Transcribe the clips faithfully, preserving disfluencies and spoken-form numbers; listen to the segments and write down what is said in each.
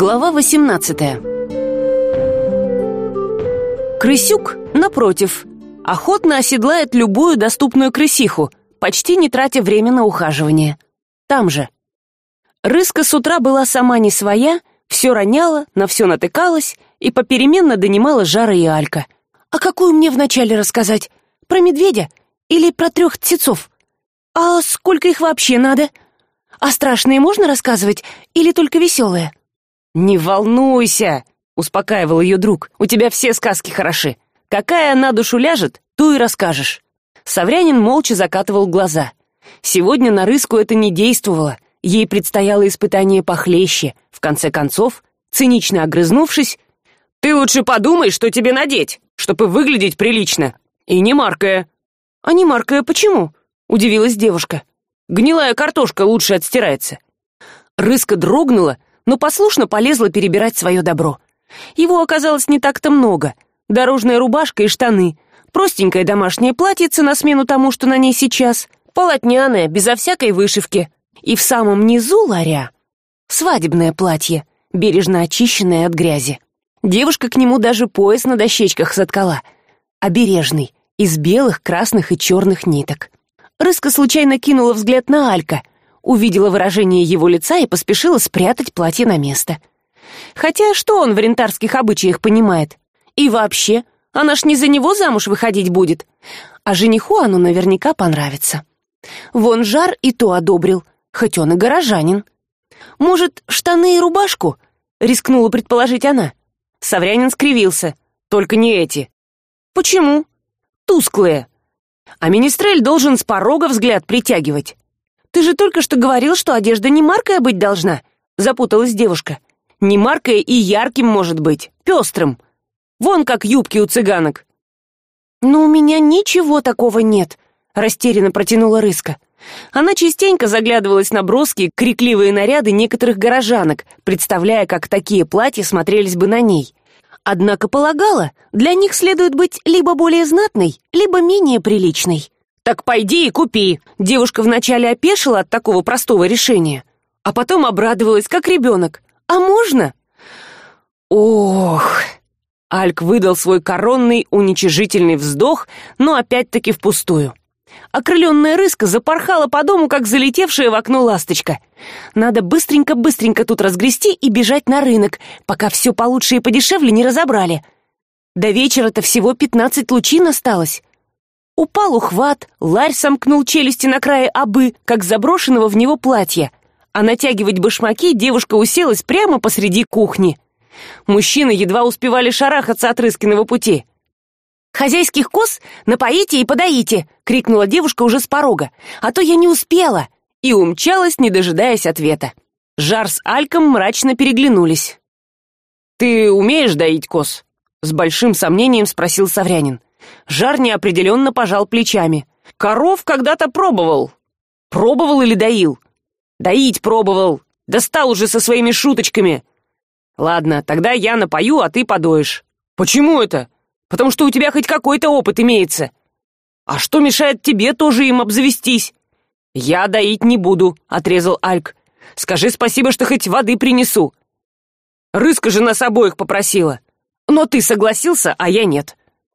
Глава восемнадцатая. Крысюк, напротив, охотно оседлает любую доступную крысиху, почти не тратя время на ухаживание. Там же. Рыска с утра была сама не своя, все роняла, на все натыкалась и попеременно донимала Жара и Алька. «А какую мне вначале рассказать? Про медведя или про трех птенцов? А сколько их вообще надо? А страшные можно рассказывать или только веселые?» «Не волнуйся», — успокаивал ее друг, — «у тебя все сказки хороши. Какая на душу ляжет, ту и расскажешь». Саврянин молча закатывал глаза. Сегодня на Рыску это не действовало, ей предстояло испытание похлеще. В конце концов, цинично огрызнувшись: «Ты лучше подумай, что тебе надеть, чтобы выглядеть прилично. И не маркая». «А не маркая почему?» — удивилась девушка. «Гнилая картошка лучше отстирается». Рыска дрогнула, но послушно полезла перебирать свое добро. Его оказалось не так-то много. Дорожная рубашка и штаны, простенькое домашнее платьице на смену тому, что на ней сейчас, полотняное, безо всякой вышивки. И в самом низу ларя свадебное платье, бережно очищенное от грязи. Девушка к нему даже пояс на дощечках соткала, обережный, из белых, красных и черных ниток. Рыска случайно кинула взгляд на Алька, увидела выражение его лица и поспешила спрятать платье на место. Хотя что он в рентарских обычаях понимает? И вообще, она ж не за него замуж выходить будет, а жениху оно наверняка понравится. Вон Жар и то одобрил, хоть он и горожанин. «Может, штаны и рубашку?» — рискнула предположить она. Саврянин скривился. «Только не эти». «Почему?» «Тусклые. А министрель должен с порога взгляд притягивать». «Ты же только что говорил, что одежда не маркая быть должна», — запуталась девушка. «Не маркая и ярким может быть, пестрым. Вон как юбки у цыганок». «Но у меня ничего такого нет», — растерянно протянула Рыска. Она частенько заглядывалась на броские, крикливые наряды некоторых горожанок, представляя, как такие платья смотрелись бы на ней. Однако полагала, для них следует быть либо более знатной, либо менее приличной. «Так пойди и купи». Девушка вначале опешила от такого простого решения, а потом обрадовалась, как ребенок. «А можно?» «Ох!» Альк выдал свой коронный уничижительный вздох, но опять-таки впустую. Окрыленная Рыска запорхала по дому, как залетевшая в окно ласточка. Надо быстренько-быстренько тут разгрести и бежать на рынок, пока все получше и подешевле не разобрали. До вечера-то всего пятнадцать лучин осталось. Упал ухват, ларь сомкнул челюсти на крае обы, как заброшенного в него платья, а натягивать башмаки девушка уселась прямо посреди кухни. Мужчины едва успевали шарахаться от Рыскиного пути. «Хозяйских коз напоите и подоите!» — крикнула девушка уже с порога. «А то я не успела!» И умчалась, не дожидаясь ответа. Жар с Альком мрачно переглянулись. «Ты умеешь доить коз?» — с большим сомнением спросил Саврянин. Жар неопределенно пожал плечами. «Коров когда-то пробовал». «Пробовал или доил?» «Доить пробовал. Достал уже со своими шуточками». «Ладно, тогда я напою, а ты подоишь». «Почему это?» «Потому что у тебя хоть какой-то опыт имеется». «А что мешает тебе тоже им обзавестись?» «Я доить не буду», — отрезал Альк. «Скажи спасибо, что хоть воды принесу». Рыска же нас обоих попросила. Но ты согласился, а я нет.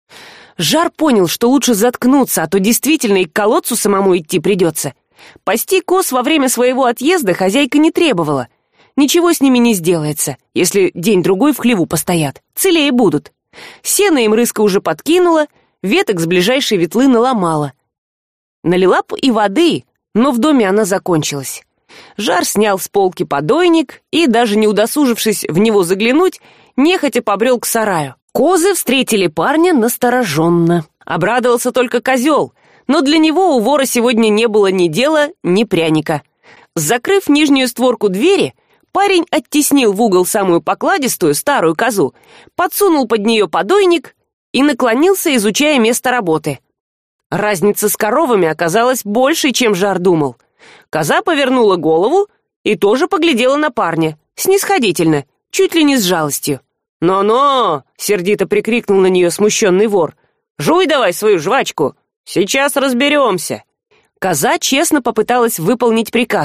Жар понял, что лучше заткнуться, а то действительно и к колодцу самому идти придется. Пасти коз во время своего отъезда хозяйка не требовала. Ничего с ними не сделается, если день-другой в хлеву постоят. Целее будут. Сено им Рыска уже подкинула, веток с ближайшей ветлы наломала. Налила б и воды, но в доме она закончилась. Жар снял с полки подойник и, даже не удосужившись в него заглянуть, нехотя побрел к сараю. Козы встретили парня настороженно. Обрадовался только козел, но для него у вора сегодня не было ни дела, ни пряника. Закрыв нижнюю створку двери, парень оттеснил в угол самую покладистую старую козу, подсунул под нее подойник и наклонился, изучая место работы. Разница с коровами оказалась большей, чем Жар думал. Коза повернула голову и тоже поглядела на парня, снисходительно, чуть ли не с жалостью. «Но-но!» — сердито прикрикнул на нее смущенный вор. «Жуй давай свою жвачку! Сейчас разберемся!» Коза честно попыталась выполнить приказ,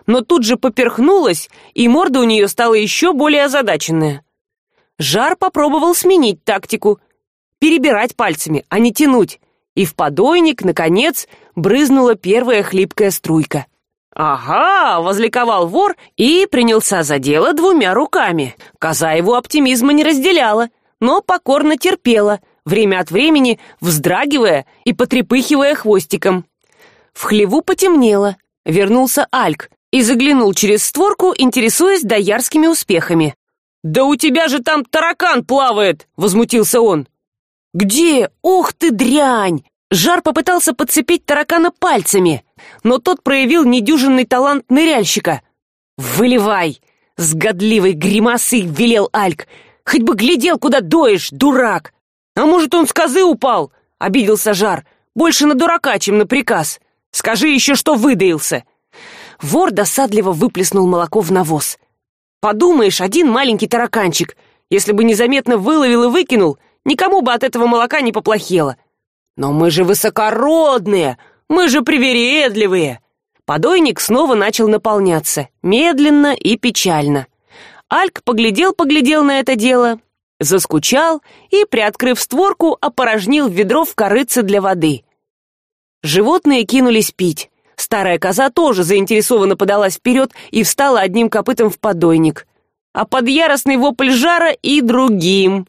но тут же поперхнулась, и морда у нее стала еще более озадаченная. Жар попробовал сменить тактику, перебирать пальцами, а не тянуть, и в подойник, наконец, брызнула первая хлипкая струйка. «Ага!» — возликовал вор и принялся за дело двумя руками. Коза его оптимизма не разделяла, но покорно терпела, время от времени вздрагивая и потрепыхивая хвостиком. В хлеву потемнело. Вернулся Альк и заглянул через створку, интересуясь доярскими успехами. «Да у тебя же там таракан плавает!» — возмутился он. «Где? Ух ты, дрянь!» Жар попытался подцепить таракана пальцами, но тот проявил недюжинный талант ныряльщика. «Выливай!» — с годливой гримасой велел Альк. «Хоть бы глядел, куда доешь, дурак!» «А может, он с козы упал?» — обиделся Жар. «Больше на дурака, чем на приказ. Скажи еще, что выдаился!» Вор досадливо выплеснул молоко в навоз. «Подумаешь, один маленький тараканчик. Если бы незаметно выловил и выкинул, никому бы от этого молока не поплохело. Но мы же высокородные, мы же привередливые!» Подойник снова начал наполняться, медленно и печально. Альк поглядел-поглядел на это дело, заскучал и, приоткрыв створку, опорожнил ведро в корытце для воды. Животные кинулись пить. Старая коза тоже заинтересованно подалась вперед и встала одним копытом в подойник. А под яростный вопль Жара и другим.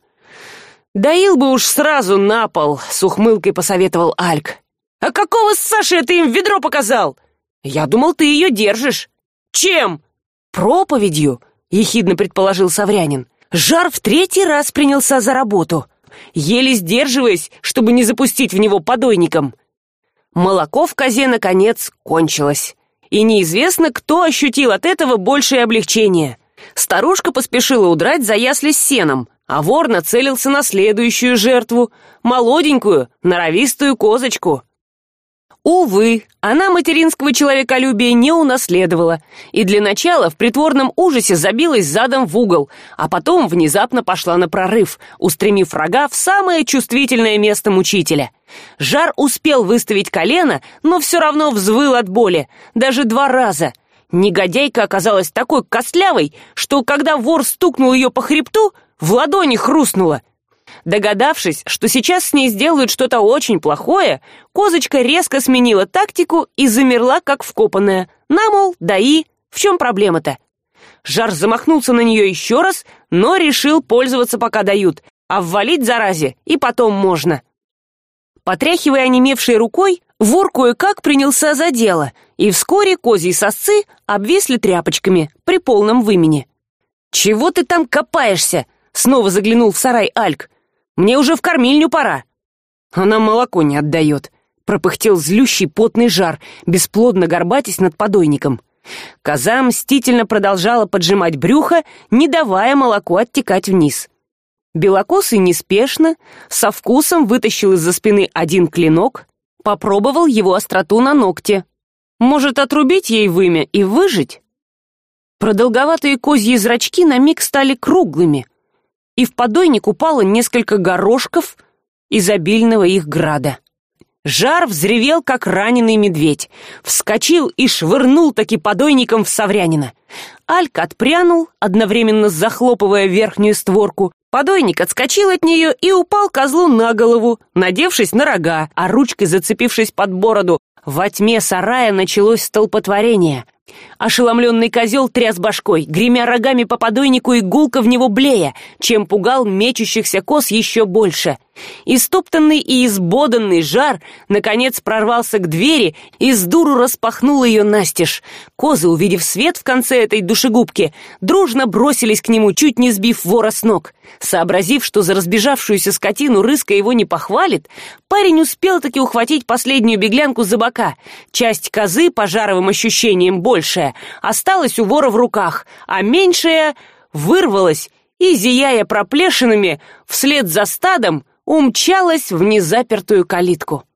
«Доил бы уж сразу на пол», — с ухмылкой посоветовал Альк. «А какого Саши ты им ведро показал? Я думал, ты ее держишь». «Чем?» «Проповедью», — ехидно предположил Саврянин. Жар в третий раз принялся за работу, еле сдерживаясь, чтобы не запустить в него подойником. Молоко в козе, наконец, кончилось. И неизвестно, кто ощутил от этого большее облегчение. Старушка поспешила удрать за ясли с сеном, а вор нацелился на следующую жертву, молоденькую, норовистую козочку. Увы, она материнского человеколюбия не унаследовала, и для начала в притворном ужасе забилась задом в угол, а потом внезапно пошла на прорыв, устремив рога в самое чувствительное место мучителя. Жар успел выставить колено, но все равно взвыл от боли, даже два раза. Негодяйка оказалась такой костлявой, что когда вор стукнул ее по хребту, в ладони хрустнула. Догадавшись, что сейчас с ней сделают что-то очень плохое, козочка резко сменила тактику и замерла, как вкопанная. На, мол, даи, в чем проблема-то? Жар замахнулся на нее еще раз, но решил пользоваться, пока дают, а ввалить заразе и потом можно. Потряхивая онемевшей рукой, вор кое-как принялся за дело, и вскоре козьи сосцы обвисли тряпочками при полном вымене. «Чего ты там копаешься?» — снова заглянул в сарай Альк. «Мне уже в кормильню пора». «Она молоко не отдает», — пропыхтел злющий потный Жар, бесплодно горбатясь над подойником. Коза мстительно продолжала поджимать брюхо, не давая молоку оттекать вниз. Белокосый неспешно, со вкусом вытащил из-за спины один клинок, попробовал его остроту на ногте. Может, отрубить ей вымя и выжить? Продолговатые козьи зрачки на миг стали круглыми, и в подойник упало несколько горошков изобильного их града. Жар взревел, как раненый медведь, вскочил и швырнул таки подойником в Саврянина. Альк отпрянул, одновременно захлопывая верхнюю створку. Подойник отскочил от нее и упал козлу на голову, надевшись на рога, а ручкой зацепившись под бороду. Во тьме сарая началось столпотворение. Ошеломленный козел тряс башкой, гремя рогами по подойнику и гулко в него блея, чем пугал мечущихся коз еще больше. Истоптанный и избоданный Жар наконец прорвался к двери и с дуру распахнул ее настежь. Козы, увидев свет в конце этой душегубки, дружно бросились к нему, чуть не сбив вора с ног. Сообразив, что за разбежавшуюся скотину Рыска его не похвалит, парень успел таки ухватить последнюю беглянку за бока. Часть козы, по Жаровым ощущениям большая, осталась у вора в руках, а меньшая вырвалась и, зияя проплешинами, вслед за стадом умчалась в незапертую калитку.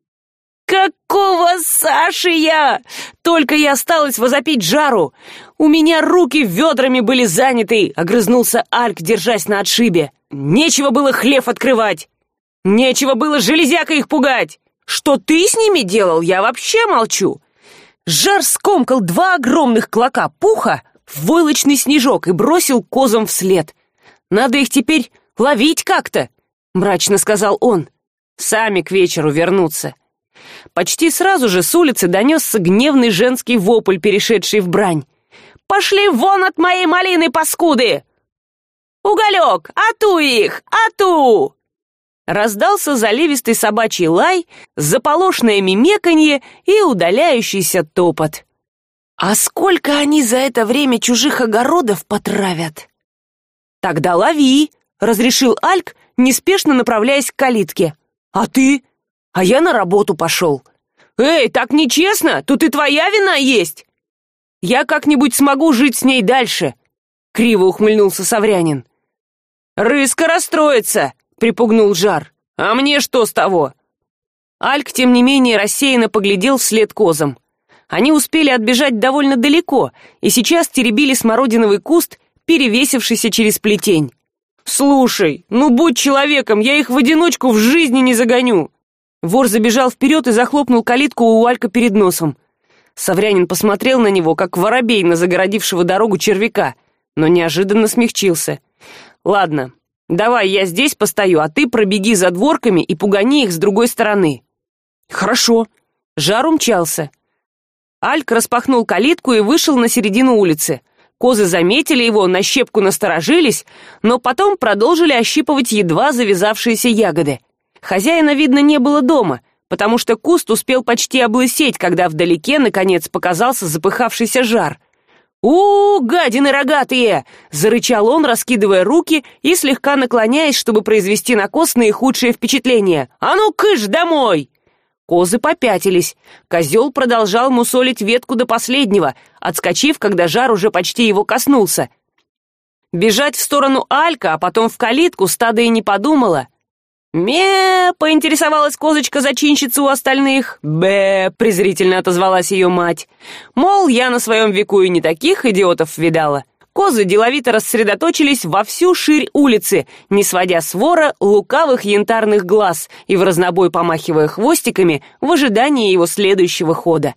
«Какого Саши я?» Только и осталось возопить Жару. «У меня руки ведрами были заняты», — огрызнулся Альк, держась на отшибе. «Нечего было хлев открывать! Нечего было железяка их пугать! Что ты с ними делал, я вообще молчу!» Жар скомкал два огромных клока пуха в войлочный снежок и бросил козам вслед. «Надо их теперь ловить как-то», — мрачно сказал он. «Сами к вечеру вернутся». Почти сразу же с улицы донесся гневный женский вопль, перешедший в брань. «Пошли вон от моей малины, паскуды! Уголек, ату их, ату!» Раздался заливистый собачий лай, заполошное мимеканье и удаляющийся топот. «А сколько они за это время чужих огородов потравят?» «Тогда лови», — разрешил Альк, неспешно направляясь к калитке. «А ты?» «А я на работу пошел». «Эй, так нечестно, тут и твоя вина есть!» «Я как-нибудь смогу жить с ней дальше», — криво ухмыльнулся Саврянин. «Рыска расстроится», — припугнул Жар. «А мне что с того?» Альк, тем не менее, рассеянно поглядел вслед козам. Они успели отбежать довольно далеко и сейчас теребили смородиновый куст, перевесившийся через плетень. «Слушай, ну будь человеком, я их в одиночку в жизни не загоню!» Вор забежал вперед и захлопнул калитку у Алька перед носом. Саврянин посмотрел на него, как воробей на загородившего дорогу червяка, но неожиданно смягчился. «Ладно, давай я здесь постою, а ты пробеги за дворками и пугани их с другой стороны». «Хорошо». Жар умчался. Альк распахнул калитку и вышел на середину улицы. Козы заметили его, на щепку насторожились, но потом продолжили ощипывать едва завязавшиеся ягоды. Хозяина, видно, не было дома, потому что куст успел почти облысеть, когда вдалеке, наконец, показался запыхавшийся Жар. «У, гадины рогатые!» — зарычал он, раскидывая руки и слегка наклоняясь, чтобы произвести на коз наихудшее впечатление. «А ну, кыш домой!» Козы попятились. Козел продолжал мусолить ветку до последнего, отскочив, когда Жар уже почти его коснулся. Бежать в сторону Алька, а потом в калитку стадо и не подумало. «Ме!» — поинтересовалась козочка-зачинщица у остальных. «Бе!» — презрительно отозвалась ее мать. Мол, я на своем веку и не таких идиотов видала. Козы деловито рассредоточились во всю ширь улицы, не сводя с вора лукавых янтарных глаз и в разнобой помахивая хвостиками в ожидании его следующего хода.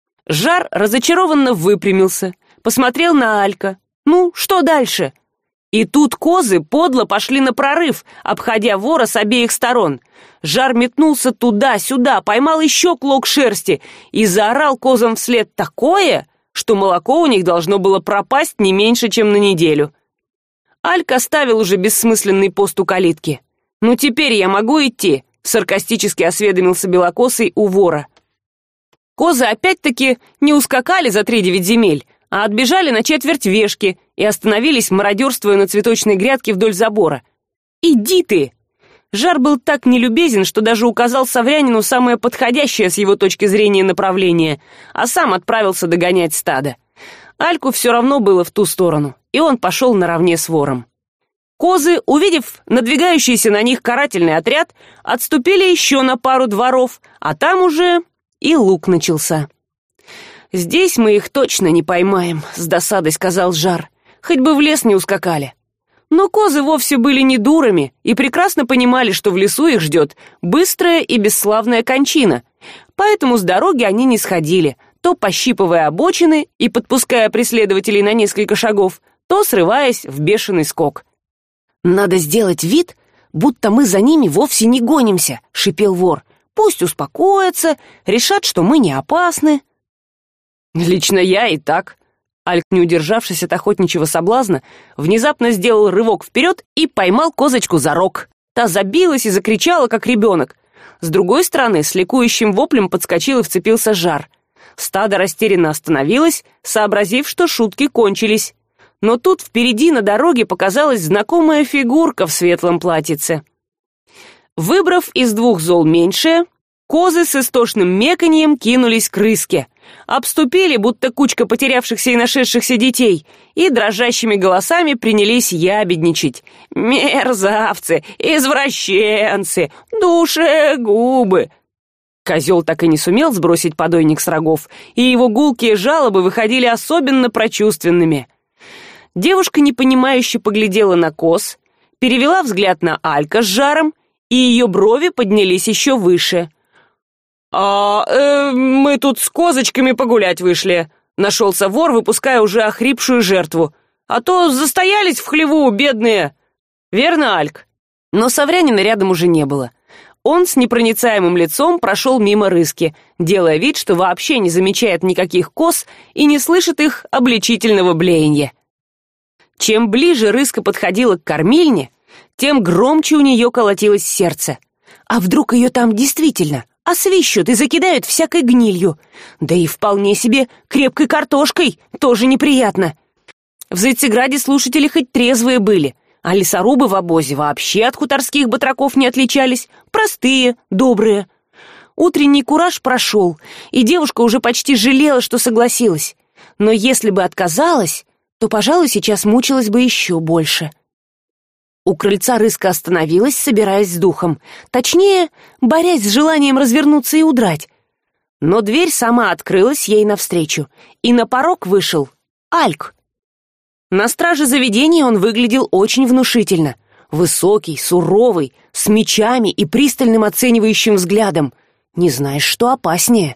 Жар разочарованно выпрямился, посмотрел на Алька. «Ну, что дальше?» И тут козы подло пошли на прорыв, обходя вора с обеих сторон. Жар метнулся туда-сюда, поймал еще клок шерсти и заорал козам вслед такое, что молоко у них должно было пропасть не меньше, чем на неделю. Альк оставил уже бессмысленный пост у калитки. «Ну теперь я могу идти?» — саркастически осведомился белокосый у вора. Козы опять-таки не ускакали за три девять земель, а отбежали на четверть вешки и остановились, мародерствуя на цветочной грядке вдоль забора. «Иди ты!» Жар был так нелюбезен, что даже указал Саврянину самое подходящее с его точки зрения направление, а сам отправился догонять стадо. Альку все равно было в ту сторону, и он пошел наравне с вором. Козы, увидев надвигающийся на них карательный отряд, отступили еще на пару дворов, а там уже и лук начался. «Здесь мы их точно не поймаем», — с досадой сказал Жар. «Хоть бы в лес не ускакали». Но козы вовсе были не дурами и прекрасно понимали, что в лесу их ждет быстрая и бесславная кончина. Поэтому с дороги они не сходили, то пощипывая обочины и подпуская преследователей на несколько шагов, то срываясь в бешеный скок. «Надо сделать вид, будто мы за ними вовсе не гонимся», — шипел вор. «Пусть успокоятся, решат, что мы не опасны». «Лично я и так». Альк, не удержавшись от охотничьего соблазна, внезапно сделал рывок вперед и поймал козочку за рог. Та забилась и закричала, как ребенок. С другой стороны, с ликующим воплем подскочил и вцепился Жар. Стадо растерянно остановилось, сообразив, что шутки кончились. Но тут впереди на дороге показалась знакомая фигурка в светлом платьице. Выбрав из двух зол меньшее, козы с истошным меканьем кинулись к рыске, обступили, будто кучка потерявшихся и нашедшихся детей, и дрожащими голосами принялись ябедничать. «Мерзавцы! Извращенцы! Душегубы!» Козел так и не сумел сбросить подойник с рогов, и его гулкие жалобы выходили особенно прочувственными. Девушка непонимающе поглядела на коз, перевела взгляд на Алька с Жаром, и ее брови поднялись еще выше. а э, мы тут с козочками погулять вышли. Нашелся вор, выпуская уже охрипшую жертву. А то застоялись в хлеву, бедные. Верно, Альк? Но Саврянина рядом уже не было. Он с непроницаемым лицом прошел мимо Рыски, делая вид, что вообще не замечает никаких коз и не слышит их обличительного блеяния. Чем ближе Рыска подходила к кормильне, тем громче у нее колотилось сердце. А вдруг ее там действительно освищут и закидают всякой гнилью? Да и вполне себе крепкой картошкой тоже неприятно. В Зайцеграде слушатели хоть трезвые были, а лесорубы в обозе вообще от хуторских батраков не отличались, простые, добрые. Утренний кураж прошел, и девушка уже почти жалела, что согласилась. Но если бы отказалась, то, пожалуй, сейчас мучилась бы еще больше. У крыльца Рыска остановилась, собираясь с духом, точнее, борясь с желанием развернуться и удрать. Но дверь сама открылась ей навстречу, и на порог вышел Альк. На страже заведения он выглядел очень внушительно. Высокий, суровый, с мечами и пристальным оценивающим взглядом. Не знаешь, что опаснее.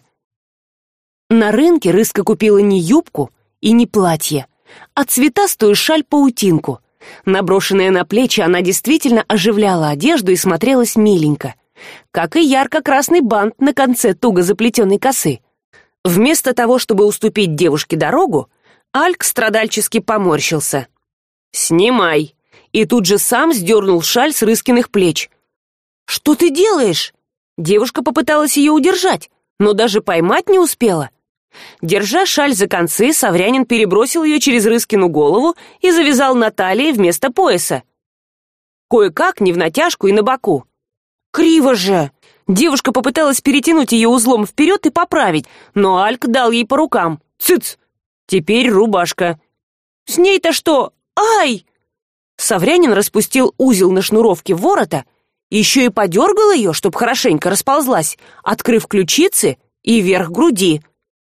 На рынке Рыска купила не юбку и не платье, а цветастую шаль-паутинку. Наброшенная на плечи, она действительно оживляла одежду и смотрелась миленько, как и ярко-красный бант на конце туго заплетенной косы. Вместо того, чтобы уступить девушке дорогу, Альк страдальчески поморщился. «Снимай!» И тут же сам сдернул шаль с Рыскиных плеч. «Что ты делаешь?» Девушка попыталась ее удержать, но даже поймать не успела. Держа шаль за концы, Саврянин перебросил ее через Рыскину голову и завязал на талии вместо пояса. Кое-как, не в натяжку и на боку. Криво же! Девушка попыталась перетянуть ее узлом вперед и поправить, но Альк дал ей по рукам. «Цыц! Теперь рубашка!» «С ней-то что? Ай!» Саврянин распустил узел на шнуровке ворота, еще и подергал ее, чтоб хорошенько расползлась, открыв ключицы и верх груди.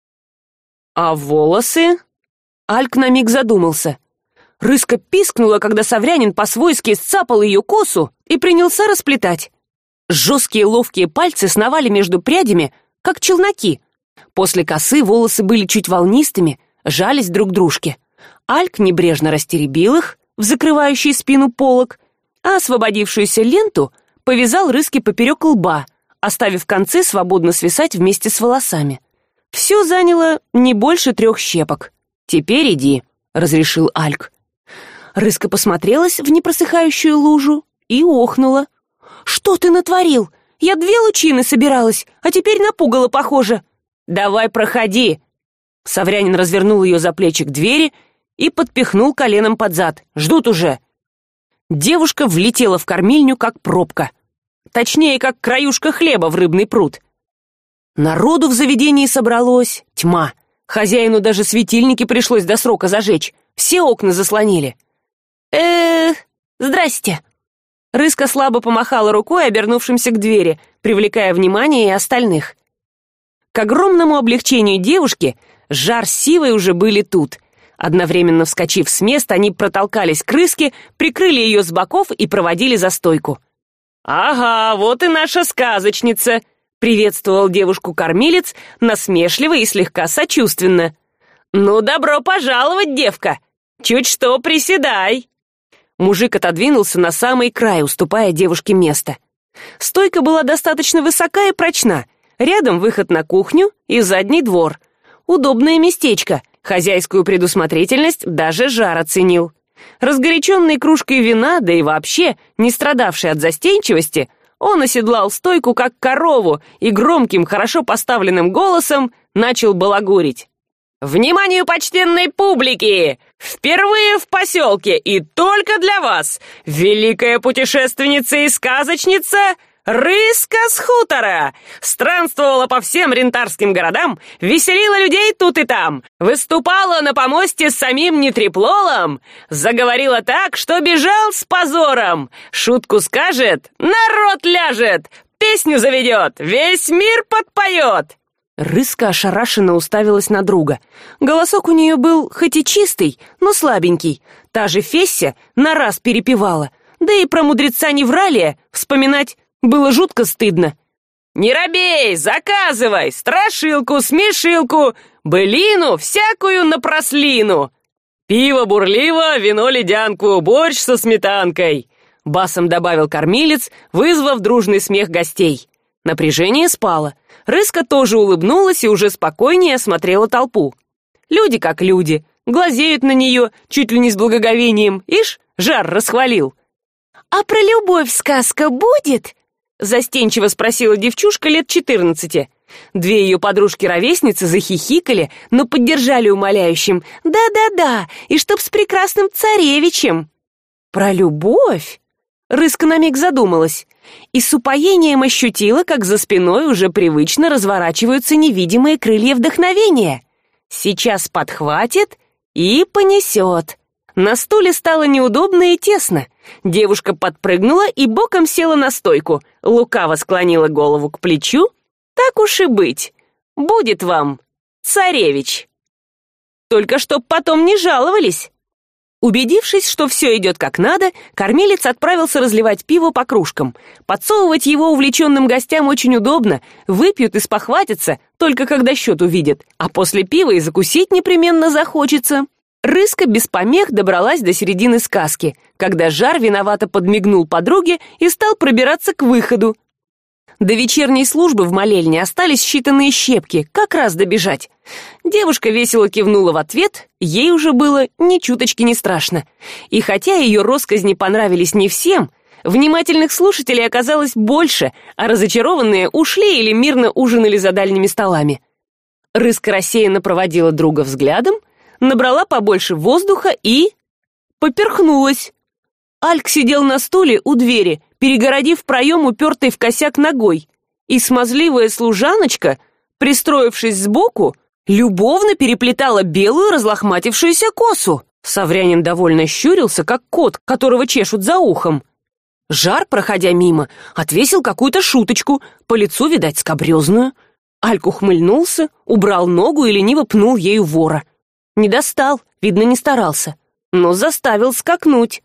«А волосы?» Альк на миг задумался. Рыска пискнула, когда Саврянин по-свойски сцапал ее косу и принялся расплетать. Жесткие ловкие пальцы сновали между прядями, как челноки. После косы волосы были чуть волнистыми, жались друг к дружке. Альк небрежно растеребил их в закрывающий спину полог, а освободившуюся ленту повязал Рыске поперек лба, оставив концы свободно свисать вместе с волосами. Все заняло не больше трех щепок. «Теперь иди», — разрешил Альк. Рыска посмотрелась в непросыхающую лужу и охнула. «Что ты натворил? Я две лучины собиралась, а теперь напугала, похоже». «Давай, проходи». Саврянин развернул ее за плечи к двери и подпихнул коленом под зад. «Ждут уже». Девушка влетела в кормильню, как пробка. Точнее, как краюшка хлеба в рыбный пруд. Народу в заведении собралось тьма. Хозяину даже светильники пришлось до срока зажечь. Все окна заслонили. э здрасте. Рыска слабо помахала рукой, обернувшимся к двери, привлекая внимание и остальных. К огромному облегчению девушки Жар с Сивой уже были тут. Одновременно вскочив с места, они протолкались к Рыске, прикрыли ее с боков и проводили за стойку. «Ага, вот и наша сказочница», — приветствовал девушку кормилец, насмешливо и слегка сочувственно. «Ну, добро пожаловать, девка! Чуть что приседай!» Мужик отодвинулся на самый край, уступая девушке место. Стойка была достаточно высока и прочна. Рядом выход на кухню и задний двор. Удобное местечко. Хозяйскую предусмотрительность даже Жар оценил. Разгоряченный кружкой вина, да и вообще не страдавший от застенчивости, он оседлал стойку как корову и громким, хорошо поставленным голосом начал балагурить. «Вниманию почтенной публики! Впервые в поселке и только для вас великая путешественница и сказочница Рыска с хутора! Странствовала по всем рентарским городам, веселила людей тут и там, выступала на помосте с самим Нетреплолом, заговорила так, что бежал с позором, шутку скажет, народ ляжет, песню заведет, весь мир подпоет!» Рыска ошарашенно уставилась на друга. Голосок у нее был хоть и чистый, но слабенький. Та же Фесся на раз перепевала, да и про мудреца Невралия вспоминать было жутко стыдно. Не робей, заказывай страшилку, смешилку, былину, всякую напрослину. Пиво бурливо, вино ледянку, борщ со сметанкой», — басом добавил кормилец, вызвав дружный смех гостей. Напряжение спало. Рыска тоже улыбнулась и уже спокойнее осмотрела толпу. Люди как люди, глазеют на нее чуть ли не с благоговением. Ишь, жар расхвалил. «А про любовь сказка будет?» — застенчиво спросила девчушка лет четырнадцати. Две ее подружки-ровесницы захихикали, но поддержали умоляющим: «Да-да-да, и чтоб с прекрасным царевичем». «Про любовь?» Рыска на миг задумалась и с упоением ощутила, как за спиной уже привычно разворачиваются невидимые крылья вдохновения. Сейчас подхватит и понесет. На стуле стало неудобно и тесно. Девушка подпрыгнула и боком села на стойку, лукаво склонила голову к плечу. «Так уж и быть, будет вам царевич. Только чтоб потом не жаловались». Убедившись, что все идет как надо, кормилец отправился разливать пиво по кружкам. Подсовывать его увлеченным гостям очень удобно. Выпьют и спохватятся, только когда счет увидят. А после пива и закусить непременно захочется. Рыска без помех добралась до середины сказки, когда Жар виновато подмигнул подруге и стал пробираться к выходу. До вечерней службы в молельне остались считанные щепки, как раз добежать. Девушка весело кивнула в ответ, ей уже было ни чуточки не страшно. И хотя ее россказни понравились не всем, внимательных слушателей оказалось больше, а разочарованные ушли или мирно ужинали за дальними столами. Рыска рассеянно проводила друга взглядом, набрала побольше воздуха и... поперхнулась. Альк сидел на стуле у двери, перегородив проем упертый в косяк ногой, и смазливая служаночка, пристроившись сбоку, любовно переплетала белую разлохматившуюся косу. Саврянин довольно щурился, как кот, которого чешут за ухом. Жар, проходя мимо, отвесил какую-то шуточку, по лицу, видать, скабрезную. Альк ухмыльнулся, убрал ногу и лениво пнул ею вора. Не достал, видно, не старался, но заставил скакнуть.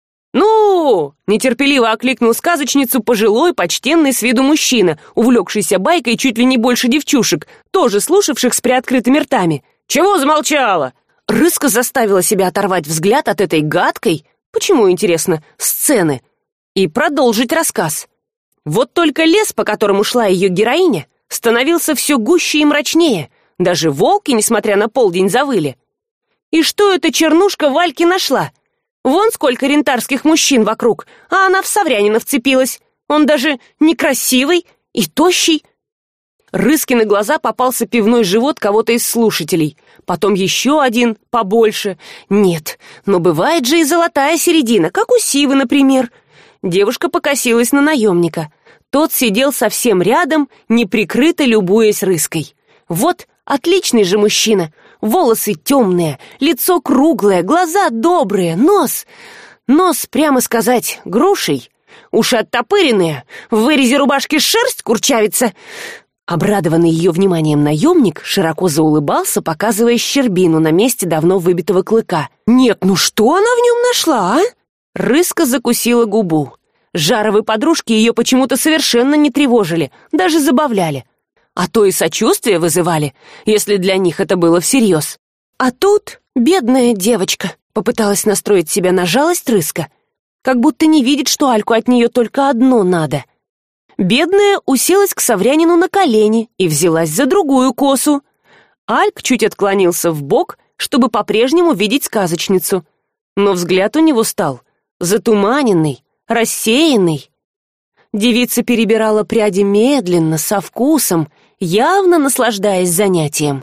«Ну!» — нетерпеливо окликнул сказочницу пожилой, почтенный с виду мужчина, увлекшийся байкой чуть ли не больше девчушек, тоже слушавших с приоткрытыми ртами. «Чего замолчала?» Рыска заставила себя оторвать взгляд от этой гадкой, почему, интересно, сцены, и продолжить рассказ. Вот только лес, по которому шла ее героиня, становился все гуще и мрачнее, даже волки, несмотря на полдень, завыли. И что эта чернушка Вальке нашла? Вон сколько рентарских мужчин вокруг, а она в Саврянина вцепилась. Он даже некрасивый и тощий. Рыске на глаза попался пивной живот кого-то из слушателей. Потом еще один, побольше. Нет, но бывает же и золотая середина, как у Сивы, например. Девушка покосилась на наемника. Тот сидел совсем рядом, неприкрыто любуясь Рыской. Вот отличный же мужчина. Волосы темные, лицо круглое, глаза добрые, нос... Нос, прямо сказать, грушей. Уши оттопыренные, в вырезе рубашки шерсть курчавится. Обрадованный ее вниманием наемник широко заулыбался, показывая щербину на месте давно выбитого клыка. «Нет, ну что она в нем нашла, а?» Рыска закусила губу. Жаровые подружки ее почему-то совершенно не тревожили, даже забавляли. А то и сочувствие вызывали, если для них это было всерьез. А тут бедная девочка попыталась настроить себя на жалость Рыска, как будто не видит, что Альку от нее только одно надо. Бедная уселась к Саврянину на колени и взялась за другую косу. Альк чуть отклонился вбок, чтобы по-прежнему видеть сказочницу, но взгляд у него стал затуманенный, рассеянный. Девица перебирала пряди медленно, со вкусом, явно наслаждаясь занятием.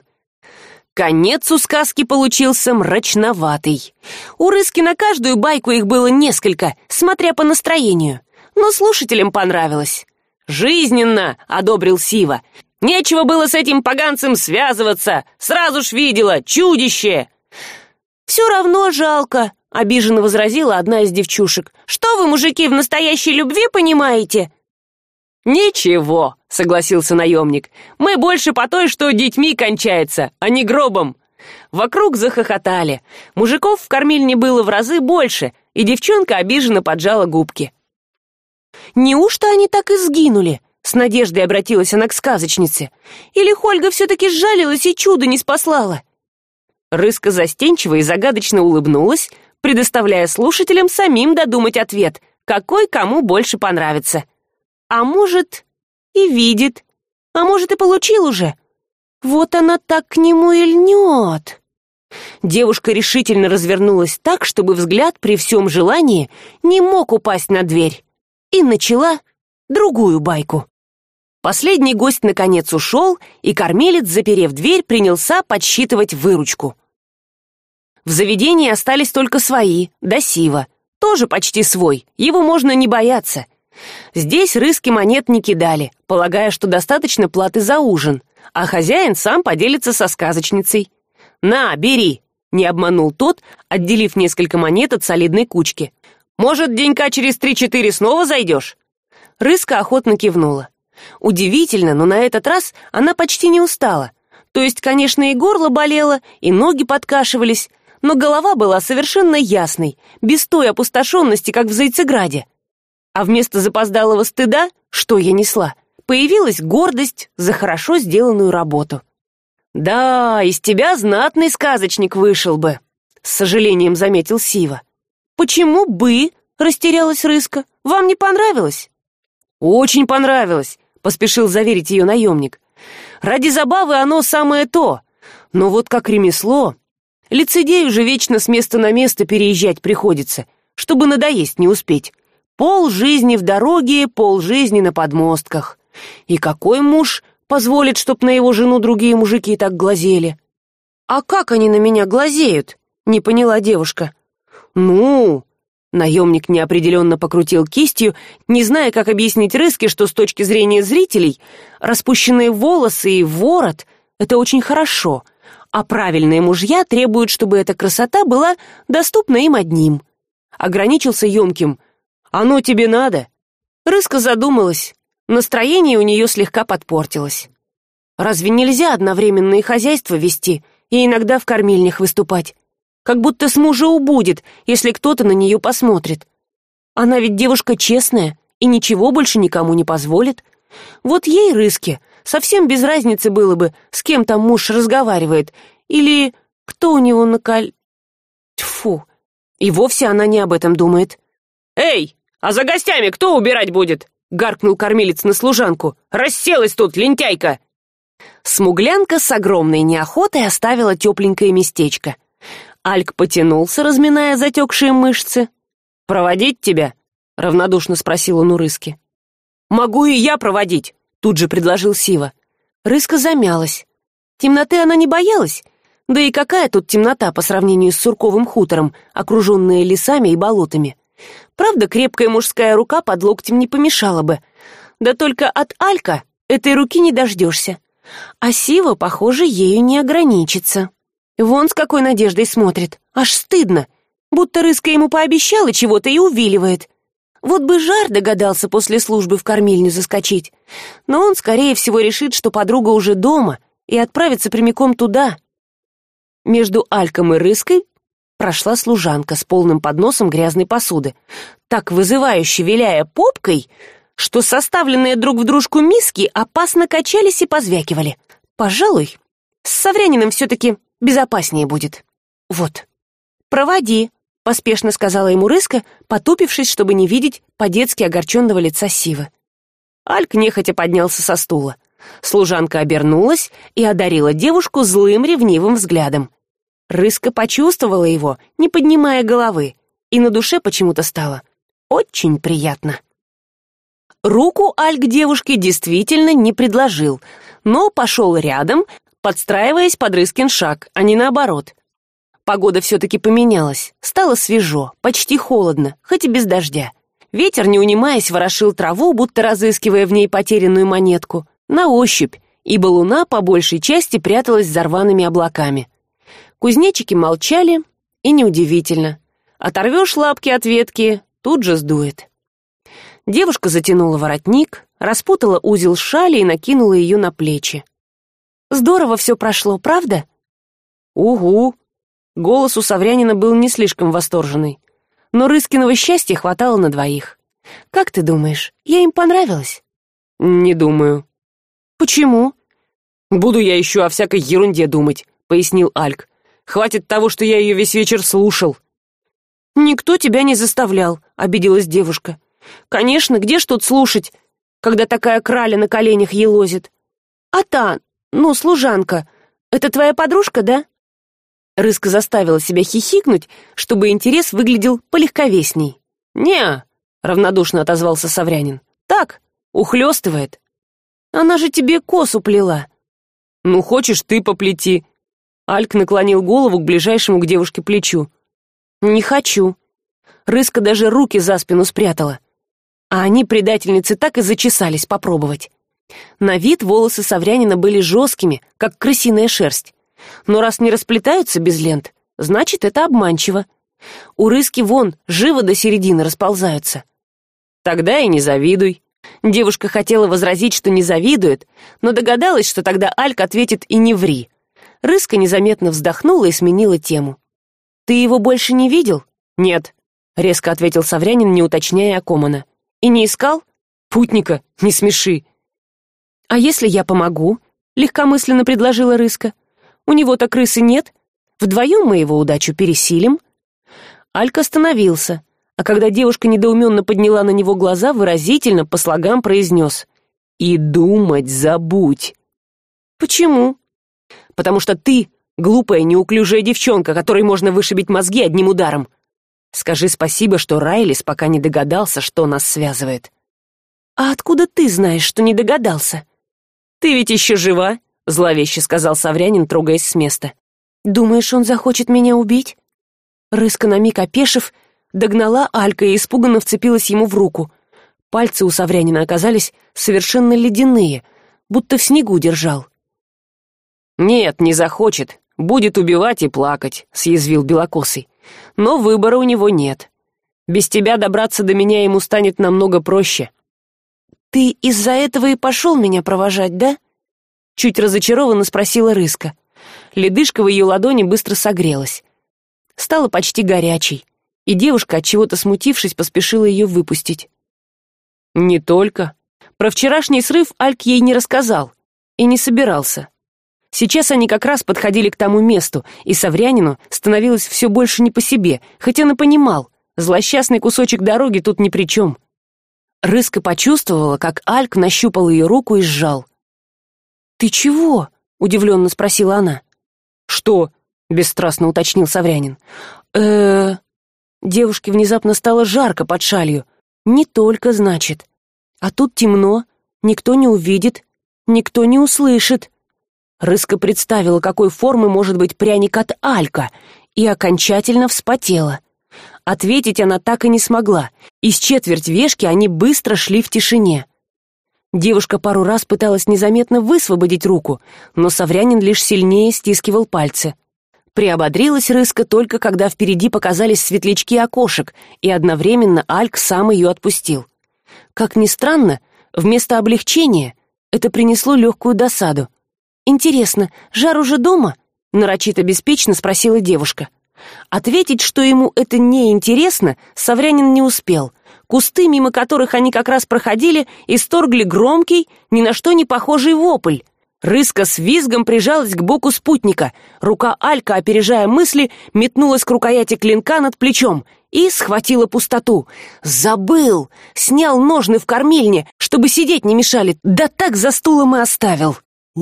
Конец у сказки получился мрачноватый. У Рыски на каждую байку их было несколько, смотря по настроению, но слушателям понравилось. «Жизненно!» — одобрил Сива. «Нечего было с этим поганцем связываться, сразу ж видела, чудище!» «Все равно жалко», — обиженно возразила одна из девчушек. «Что вы, мужики, в настоящей любви понимаете?» «Ничего», — согласился наемник. «Мы больше по той, что детьми кончается, а не гробом». Вокруг захохотали. Мужиков в кормильне было в разы больше, и девчонка обиженно поджала губки. «Неужто они так и сгинули?» — С надеждой обратилась она к сказочнице. Или Хольга все-таки сжалилась и чудо не спаслала? Рыска застенчиво и загадочно улыбнулась, предоставляя слушателям самим додумать ответ, какой кому больше понравится. А может, и видит, а может, и получил уже. Вот она так к нему и льнет. Девушка решительно развернулась так, чтобы взгляд при всем желании не мог упасть на дверь, и начала другую байку. Последний гость наконец ушел, и кормилец, заперев дверь, принялся подсчитывать выручку. В заведении остались только свои, да Сива, тоже почти свой, его можно не бояться. Здесь Рыске монет не кидали, полагая, что достаточно платы за ужин, а хозяин сам поделится со сказочницей. «На, бери!» — не обманул тот, отделив несколько монет от солидной кучки. «Может, денька через три-четыре снова зайдешь?» Рыска охотно кивнула. Удивительно, но на этот раз она почти не устала. То есть, конечно, и горло болело, и ноги подкашивались, но голова была совершенно ясной, без той опустошенности, как в Зайцеграде. А вместо запоздалого стыда, что я несла, появилась гордость за хорошо сделанную работу. «Да, из тебя знатный сказочник вышел бы», — с сожалением заметил Сива. «Почему бы?» — растерялась Рыска. «Вам не понравилось?» «Очень понравилось», — поспешил заверить ее наемник. «Ради забавы оно самое то. Но вот как ремесло, лицедею же вечно с места на место переезжать приходится, чтобы надоесть не успеть. Пол жизни в дороге, пол жизни на подмостках. И какой муж позволит, чтоб на его жену другие мужики так глазели?» «А как они на меня глазеют?» — не поняла девушка. «Ну...» Наемник неопределенно покрутил кистью, не зная, как объяснить Рыске, что с точки зрения зрителей распущенные волосы и ворот — это очень хорошо, а правильные мужья требуют, чтобы эта красота была доступна им одним. Ограничился емким «Оно тебе надо?» Рыска задумалась, настроение у нее слегка подпортилось. Разве нельзя одновременно и хозяйство вести, и иногда в кормильнях выступать? Как будто с мужа убудет, если кто-то на нее посмотрит. Она ведь девушка честная и ничего больше никому не позволит. Вот ей, Рыске, совсем без разницы было бы, с кем там муж разговаривает, или кто у него на коль... Тьфу, и вовсе она не об этом думает. «Эй, а за гостями кто убирать будет?» — гаркнул кормилец на служанку. «Расселась тут, лентяйка!» Смуглянка с огромной неохотой оставила тепленькое местечко. Альк потянулся, разминая затекшие мышцы. «Проводить тебя?» — равнодушно спросил он у Рыски. «Могу и я проводить», — тут же предложил Сива. Рыска замялась. Темноты она не боялась, да и какая тут темнота по сравнению с Сурковым хутором, окруженная лесами и болотами. Правда, крепкая мужская рука под локтем не помешала бы. Да только от Алька этой руки не дождешься. А Сива, похоже, ею не ограничится. Вон с какой надеждой смотрит. Аж стыдно. Будто Рыска ему пообещала чего-то и увиливает. Вот бы Жар догадался после службы в кормильню заскочить. Но он, скорее всего, решит, что подруга уже дома, и отправится прямиком туда. Между Альком и Рыской прошла служанка с полным подносом грязной посуды, так вызывающе виляя попкой, что составленные друг в дружку миски опасно качались и позвякивали. Пожалуй, с Савряниным все-таки безопаснее будет. Вот. «Проводи», — поспешно сказала ему Рыска, потупившись, чтобы не видеть по-детски огорченного лица Сивы. Альк нехотя поднялся со стула. Служанка обернулась и одарила девушку злым ревнивым взглядом. Рыска почувствовала его, не поднимая головы, и на душе почему-то стало очень приятно. Руку Альк девушке действительно не предложил, но пошел рядом, подстраиваясь под Рыскин шаг, а не наоборот. Погода все-таки поменялась, стало свежо, почти холодно, хоть и без дождя. Ветер, не унимаясь, ворошил траву, будто разыскивая в ней потерянную монетку, на ощупь, ибо луна по большей части пряталась за рваными облаками. Кузнечики молчали, и неудивительно. Оторвешь лапки от ветки, тут же сдует. Девушка затянула воротник, распутала узел шали и накинула ее на плечи. «Здорово все прошло, правда?» «Угу!» Голос у Саврянина был не слишком восторженный, но Рыскиного счастья хватало на двоих. «Как ты думаешь, я им понравилась?» Не думаю. Почему? Буду я еще о всякой ерунде думать, пояснил Альк. Хватит того, что я ее весь вечер слушал. Никто тебя не заставлял, обиделась девушка. Конечно, где ж тут слушать, когда такая краля на коленях елозит? А та, ну, служанка, это твоя подружка, да? Рыска заставила себя хихикнуть, чтобы интерес выглядел полегковесней. «Не», — равнодушно отозвался Саврянин. «Так, ухлёстывает. Она же тебе косу плела». «Ну, хочешь, ты поплети». Альк наклонил голову к ближайшему к девушке плечу. «Не хочу». Рыска даже руки за спину спрятала. А они, предательницы, так и зачесались попробовать. На вид волосы Саврянина были жесткими, как крысиная шерсть. Но раз не расплетаются без лент, значит, это обманчиво. У Рыски вон живо до середины расползаются. Тогда и не завидуй. Девушка хотела возразить, что не завидует, но догадалась, что тогда Альк ответит и не ври. Рыска незаметно вздохнула и сменила тему. «Ты его больше не видел?» «Нет», — резко ответил Саврянин, не уточняя, о ком она. «И не искал?» «Путника, не смеши». «А если я помогу?» — легкомысленно предложила Рыска. «У него-то крысы нет. Вдвоем мы его удачу пересилим». Альк остановился, а когда девушка недоуменно подняла на него глаза, выразительно по слогам произнес: «И думать забудь». «Почему?» «Потому что ты глупая, неуклюжая девчонка, которой можно вышибить мозги одним ударом. Скажи спасибо, что Райлис пока не догадался, что нас связывает». «А откуда ты знаешь, что не догадался?» «Ты ведь еще жива», — зловеще сказал Саврянин, трогаясь с места. «Думаешь, он захочет меня убить?» Рыска, на миг опешив, догнала Алька и испуганно вцепилась ему в руку. Пальцы у Саврянина оказались совершенно ледяные, будто в снегу держал. «Нет, не захочет. Будет убивать и плакать», — съязвил Белокосый. «Но выбора у него нет. Без тебя добраться до меня ему станет намного проще». «Ты из-за этого и пошел меня провожать, да?» Чуть разочарованно спросила Рыска. Ледышка в ее ладони быстро согрелась. Стала почти горячей, и девушка, отчего-то смутившись, поспешила ее выпустить. «Не только. Про вчерашний срыв Альк ей не рассказал и не собирался. Сейчас они как раз подходили к тому месту, и Саврянину становилось все больше не по себе, хотя он и понимал, злосчастный кусочек дороги тут ни при чем. Рыска почувствовала, как Альк нащупал ее руку и сжал. «Ты чего?» — удивленно спросила она. «Что?» — бесстрастно уточнил Саврянин. э Девушке внезапно стало жарко под шалью. «Не только, значит. А тут темно, никто не увидит, никто не услышит». Рыска представила, какой формы может быть пряник от Алька, и окончательно вспотела. Ответить она так и не смогла. Из четверть вешки они быстро шли в тишине. Девушка пару раз пыталась незаметно высвободить руку, но Саврянин лишь сильнее стискивал пальцы. Приободрилась Рыска только когда впереди показались светлячки окошек, и одновременно Альк сам ее отпустил. Как ни странно, вместо облегчения это принесло легкую досаду. «Интересно, Жар уже дома?» — нарочито беспечно спросила девушка. Ответить, что ему это неинтересно, Саврянин не успел. Кусты, мимо которых они как раз проходили, исторгли громкий, ни на что не похожий вопль. Рыска с визгом прижалась к боку спутника. Рука Алька, опережая мысли, метнулась к рукояти клинка над плечом и схватила пустоту. «Забыл! Снял ножны в кормильне, чтобы сидеть не мешали, да так за стулом и оставил!»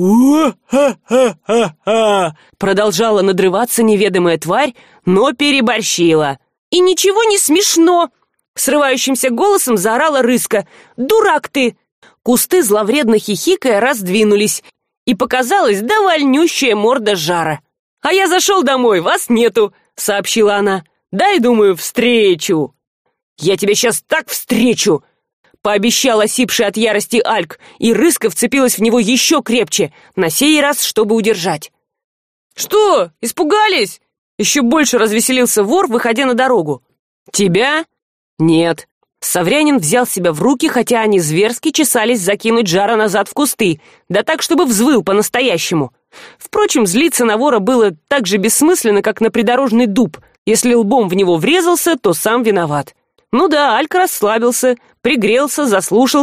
«У-ха-ха-ха-ха!» Продолжала надрываться неведомая тварь, но переборщила. «И ничего не смешно!» Срывающимся голосом заорала Рыска. «Дурак ты!» Кусты, зловредно хихикая, раздвинулись, и показалась довольнющая морда Жара. «А я зашел домой, вас нету!» — сообщила она. «Дай, думаю, встречу!» «Я тебя сейчас так встречу!» — пообещал осипший от ярости Альк, и Рыска вцепилась в него еще крепче, на сей раз, чтобы удержать. «Что, испугались?» — еще больше развеселился вор, выходя на дорогу. «Тебя? Нет». Саврянин взял себя в руки, хотя они зверски чесались закинуть Жара назад в кусты, да так, чтобы взвыл по-настоящему. Впрочем, злиться на вора было так же бессмысленно, как на придорожный дуб. Если лбом в него врезался, то сам виноват. Ну да, Алька расслабился, пригрелся, заслушался,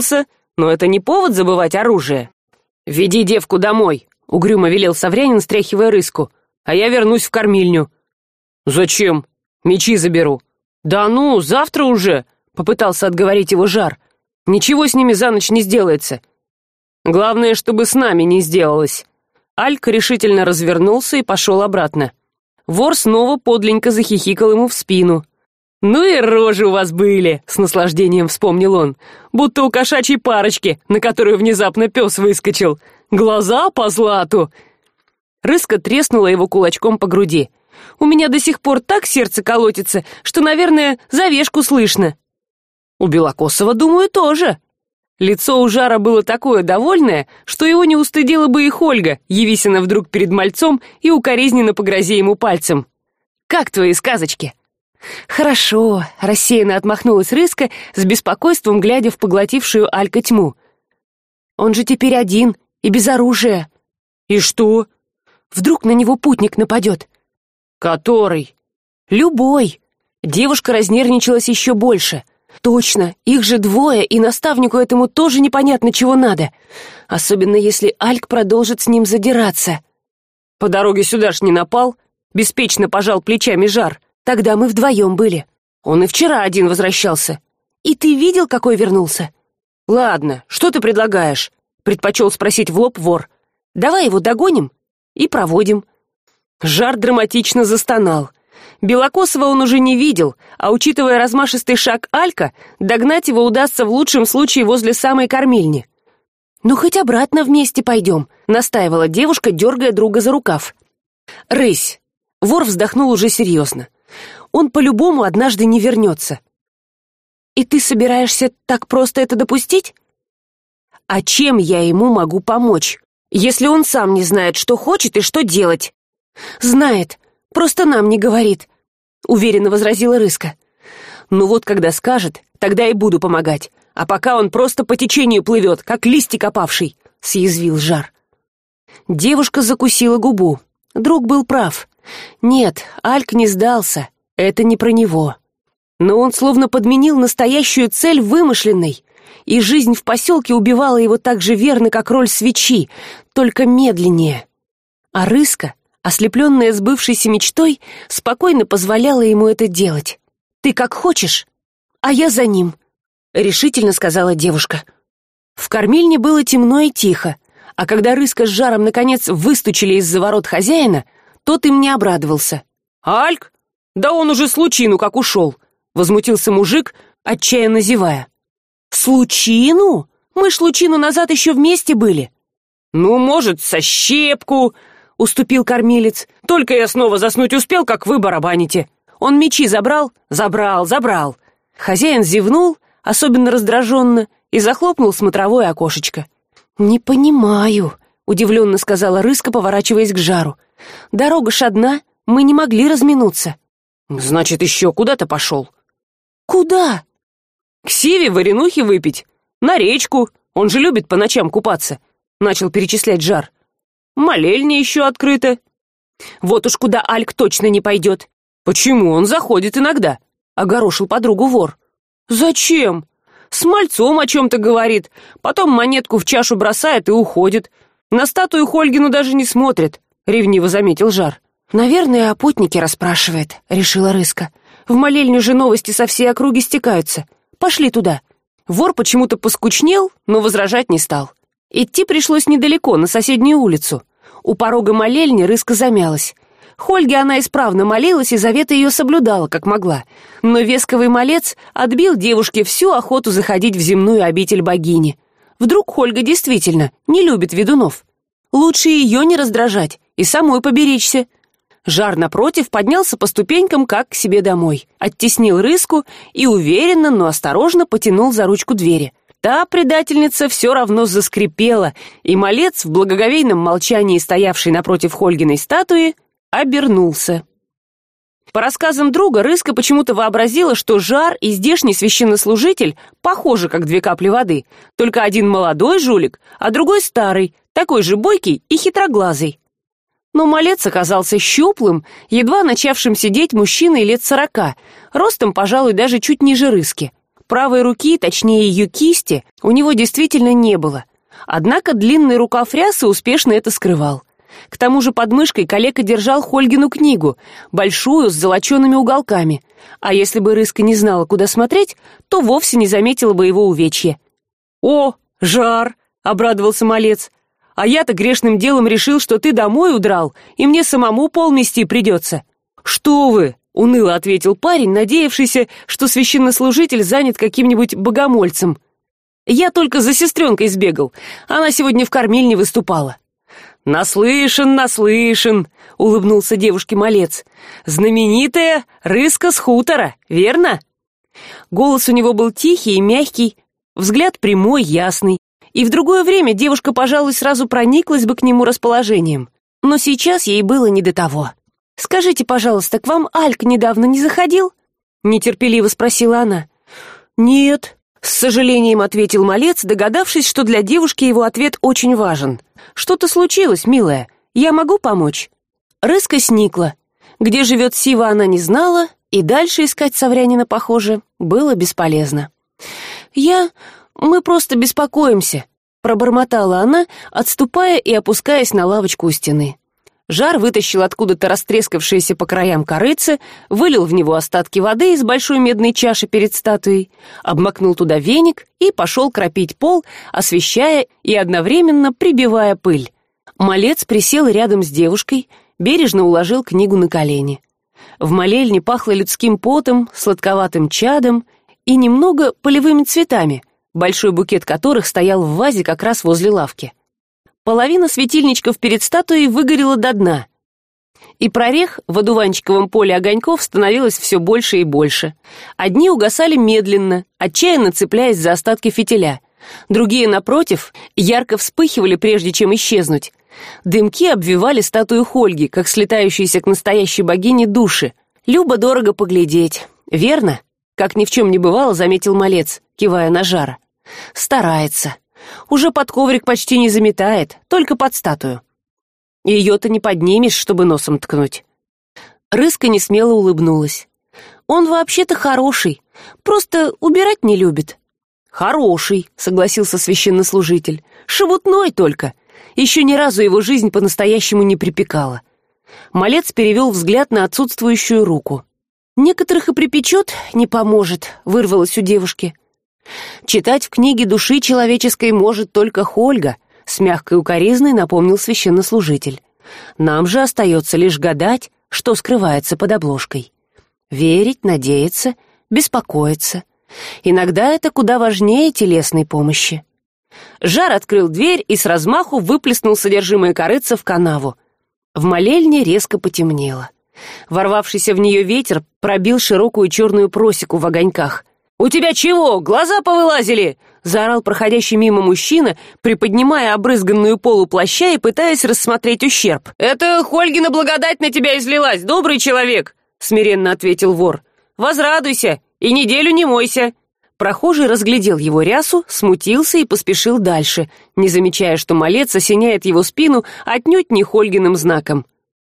но это не повод забывать оружие. «Веди девку домой», — угрюмо велел Саврянин, стряхивая рыску, «а я вернусь в кормильню». «Зачем? Мечи заберу». «Да ну, завтра уже», — попытался отговорить его Жар. «Ничего с ними за ночь не сделается. Главное, чтобы с нами не сделалось». Альк решительно развернулся и пошел обратно. Вор снова подленько захихикал ему в спину. «Ну и рожи у вас были», — с наслаждением вспомнил он, «будто у кошачьей парочки, на которую внезапно пес выскочил. Глаза по злату». Рыска треснула его кулачком по груди. «У меня до сих пор так сердце колотится, что, наверное, завешку слышно». «У Белокосова, думаю, тоже». Лицо у Жара было такое довольное, что его не устыдила бы и Хольга, явись она вдруг перед мальцом и укоризненно погрози ему пальцем. «Как твои сказочки?» «Хорошо», — рассеянно отмахнулась Рыска, с беспокойством глядя в поглотившую Алька тьму. «Он же теперь один и без оружия». «И что?» «Вдруг на него путник нападет». «Который?» «Любой». Девушка разнервничалась еще больше. «Точно, их же двое, и наставнику этому тоже непонятно, чего надо. Особенно если Альк продолжит с ним задираться». «По дороге сюда ж не напал?» — беспечно пожал плечами Жар. «Тогда мы вдвоем были. Он и вчера один возвращался. И ты видел, какой вернулся?» «Ладно, что ты предлагаешь?» — предпочел спросить в лоб вор. «Давай его догоним и проводим». Жар драматично застонал. Белокосова он уже не видел, а учитывая размашистый шаг Алька, догнать его удастся в лучшем случае возле самой кормильни. «Ну, хоть обратно вместе пойдем», — настаивала девушка, дергая друга за рукав. «Рысь!» — вор вздохнул уже серьезно. «Он по-любому однажды не вернется». «И ты собираешься так просто это допустить?» «А чем я ему могу помочь, если он сам не знает, что хочет и что делать?» «Знает, просто нам не говорит», — уверенно возразила Рыска. «Ну вот, когда скажет, тогда и буду помогать, а пока он просто по течению плывет, как листик опавший», — съязвил Жар. Девушка закусила губу. Друг был прав. Нет, Альк не сдался, это не про него. Но он словно подменил настоящую цель вымышленной, и жизнь в поселке убивала его так же верно, как роль свечи, только медленнее. А Рыска, ослепленная сбывшейся мечтой, спокойно позволяла ему это делать. «Ты как хочешь, а я за ним», — решительно сказала девушка. В кормильне было темно и тихо, а когда Рыска с Жаром наконец выстучили из-за ворот хозяина, тот им не обрадовался. «Альк? Да он уже с лучину как ушел», — возмутился мужик, отчаянно зевая. «С лучину? Мы ж лучину назад еще вместе были». «Ну, может, со щепку», — уступил кормилец. «Только я снова заснуть успел, как вы барабаните. Он мечи забрал? Забрал, забрал». Хозяин зевнул, особенно раздраженно, и захлопнул смотровое окошечко. «Не понимаю», — удивленно сказала Рыска, поворачиваясь к Жару. «Дорога ж одна, мы не могли разминуться». «Значит, еще куда-то пошел». «Куда?» «К Сиве варенухи выпить. На речку. Он же любит по ночам купаться», — начал перечислять Жар. «Молельня еще открыта». «Вот уж куда Альк точно не пойдет». «Почему? Он заходит иногда», — огорошил подругу вор. «Зачем? С мальцом о чем-то говорит, потом монетку в чашу бросает и уходит. На статую Хольгину даже не смотрит», — ревниво заметил Жар. «Наверное, о путнике расспрашивает», — решила Рыска. «В молельню же новости со всей округи стекаются. Пошли туда». Вор почему-то поскучнел, но возражать не стал. Идти пришлось недалеко, на соседнюю улицу. У порога молельни Рыска замялась. Хольге она исправно молилась и заветы ее соблюдала, как могла. Но весковый малец отбил девушке всю охоту заходить в земную обитель богини. Вдруг Хольга действительно не любит ведунов. Лучше ее не раздражать и самой поберечься. Жар, напротив, поднялся по ступенькам, как к себе домой. Оттеснил Рыску и уверенно, но осторожно потянул за ручку двери. Та предательница все равно заскрипела, и малец, в благоговейном молчании стоявший напротив Хольгиной статуи, обернулся. По рассказам друга, Рыска почему-то вообразила, что Жар и здешний священнослужитель похожи, как две капли воды, только один молодой жулик, а другой старый, такой же бойкий и хитроглазый. Но малец оказался щуплым, едва начавшим сидеть мужчиной лет сорока, ростом, пожалуй, даже чуть ниже Рыски. правой руки, точнее ее кисти, у него действительно не было. Однако длинный рукав рясы успешно это скрывал. К тому же под мышкой калека держал Хольгину книгу, большую, с золочеными уголками, а если бы Рыска не знала, куда смотреть, то вовсе не заметила бы его увечья. «О, жар!» — обрадовался малец. «А я-то грешным делом решил, что ты домой удрал, и мне самому пол мести придется». «Что вы!» — уныло ответил парень, надеявшийся, что священнослужитель занят каким-нибудь богомольцем. «Я только за сестренкой сбегал, она сегодня в кормильне выступала». «Наслышан, наслышан!» — улыбнулся девушке малец. «Знаменитая Рыска с хутора, верно?» Голос у него был тихий и мягкий, взгляд прямой, ясный. И в другое время девушка, пожалуй, сразу прониклась бы к нему расположением. Но сейчас ей было не до того. «Скажите, пожалуйста, к вам Альк недавно не заходил?» — нетерпеливо спросила она. «Нет», — с сожалением ответил малец, догадавшись, что для девушки его ответ очень важен. «Что-то случилось, милая. Я могу помочь?» Рыска сникла. Где живет Сива, она не знала, и дальше искать Саврянина, похоже, было бесполезно. «Я... мы просто беспокоимся», — пробормотала она, отступая и опускаясь на лавочку у стены. Жар вытащил откуда-то растрескавшееся по краям корыце, вылил в него остатки воды из большой медной чаши перед статуей, обмакнул туда веник и пошел кропить пол, освещая и одновременно прибивая пыль. Малец присел рядом с девушкой, бережно уложил книгу на колени. В молельне пахло людским потом, сладковатым чадом и немного полевыми цветами, большой букет которых стоял в вазе как раз возле лавки. Половина светильничков перед статуей выгорела до дна, и прорех в одуванчиковом поле огоньков становилось все больше и больше. Одни угасали медленно, отчаянно цепляясь за остатки фитиля, другие, напротив, ярко вспыхивали, прежде чем исчезнуть. Дымки обвивали статую Хольги, как слетающиеся к настоящей богине души. Любо-дорого поглядеть, верно? Как ни в чем не бывало, заметил малец, кивая на Жара. Старается. Уже под коврик почти не заметает, только под статую. Ее-то не поднимешь, чтобы носом ткнуть. Рыска несмело улыбнулась. Он вообще-то хороший, просто убирать не любит. Хороший, согласился священнослужитель, шебутной только. Еще ни разу его жизнь по-настоящему не припекала. Малец перевел взгляд на отсутствующую руку. Некоторых и припечет, не поможет, вырвалось у девушки. Читать в книге души человеческой может только Хольга, с мягкой укоризной напомнил священнослужитель. Нам же остается лишь гадать, что скрывается под обложкой. Верить, надеяться, беспокоиться. Иногда это куда важнее телесной помощи. Жар открыл дверь и с размаху выплеснул содержимое корыца в канаву. В молельне резко потемнело. Ворвавшийся в нее ветер пробил широкую черную просеку в огоньках. «У тебя чего, глаза повылазили?» — заорал проходящий мимо мужчина, приподнимая обрызганную полу плаща и пытаясь рассмотреть ущерб. «Это Хольгина благодать на тебя излилась, добрый человек!» — смиренно ответил вор. «Возрадуйся и неделю не мойся!» Прохожий разглядел его рясу, смутился и поспешил дальше, не замечая, что малец осеняет его спину отнюдь не Хольгиным знаком.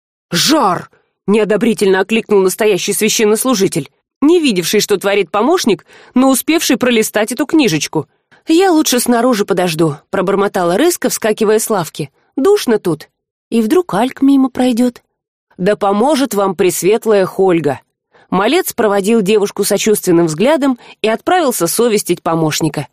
«Жар!» — неодобрительно окликнул настоящий священнослужитель, не видевший, что творит помощник, но успевший пролистать эту книжечку. «Я лучше снаружи подожду», — пробормотала Рыска, вскакивая с лавки. «Душно тут. И вдруг Альк мимо пройдет». «Да поможет вам пресветлая Хольга». Малец проводил девушку сочувственным взглядом и отправился совестить помощника.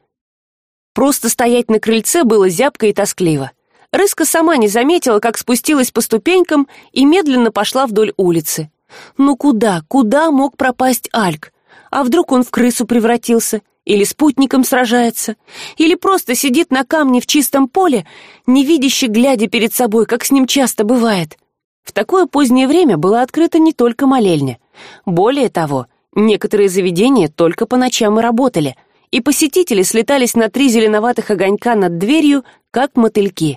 Просто стоять на крыльце было зябко и тоскливо. Рыска сама не заметила, как спустилась по ступенькам и медленно пошла вдоль улицы. Ну куда, куда мог пропасть Альк? А вдруг он в крысу превратился? Или спутником сражается? Или просто сидит на камне в чистом поле, невидяще глядя перед собой, как с ним часто бывает? В такое позднее время была открыта не только молельня. Более того, некоторые заведения только по ночам и работали, и посетители слетались на три зеленоватых огонька над дверью, как мотыльки.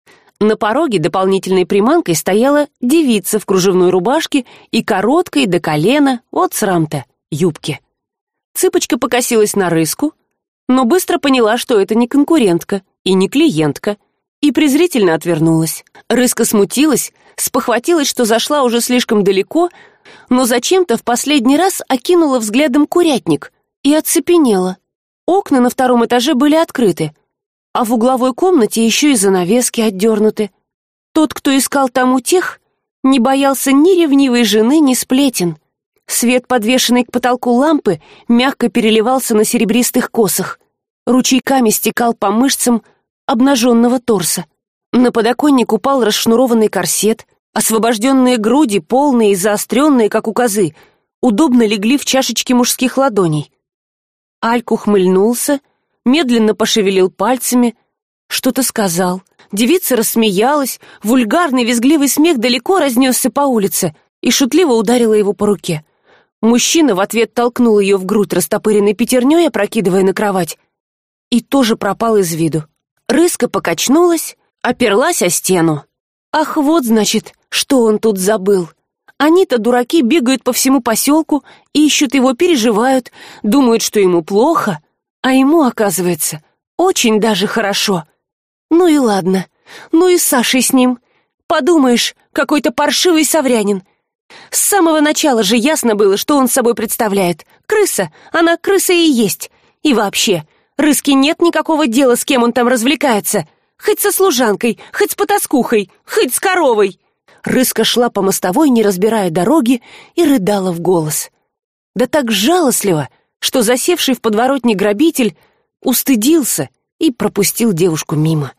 На пороге дополнительной приманкой стояла девица в кружевной рубашке и короткой до колена, вот срам-то, юбке. Цыпочка покосилась на Рыску, но быстро поняла, что это не конкурентка и не клиентка, и презрительно отвернулась. Рыска смутилась, спохватилась, что зашла уже слишком далеко, но зачем-то в последний раз окинула взглядом курятник и оцепенела. Окна на втором этаже были открыты, а в угловой комнате еще и занавески отдернуты. Тот, кто искал там утех, не боялся ни ревнивой жены, ни сплетен. Свет, подвешенный к потолку лампы, мягко переливался на серебристых косах, ручейками стекал по мышцам обнаженного торса. На подоконник упал расшнурованный корсет, освобожденные груди, полные и заостренные, как у козы, удобно легли в чашечки мужских ладоней. Альк ухмыльнулся, медленно пошевелил пальцами, что-то сказал. Девица рассмеялась, вульгарный визгливый смех далеко разнесся по улице и шутливо ударила его по руке. Мужчина в ответ толкнул ее в грудь растопыренной пятерней, опрокидывая на кровать, и тоже пропал из виду. Рыска покачнулась, оперлась о стену. Ах, вот, значит, что он тут забыл. Они-то, дураки, бегают по всему поселку, ищут его, переживают, думают, что ему плохо, а ему, оказывается, очень даже хорошо. Ну и ладно, ну и Сашей с ним. Подумаешь, какой-то паршивый саврянин. С самого начала же ясно было, что он собой представляет. Крыса, она крыса и есть. И вообще, Рыске нет никакого дела, с кем он там развлекается. Хоть со служанкой, хоть с потаскухой, хоть с коровой. Рыска шла по мостовой, не разбирая дороги, и рыдала в голос. Да так жалостливо, что засевший в подворотне грабитель устыдился и пропустил девушку мимо.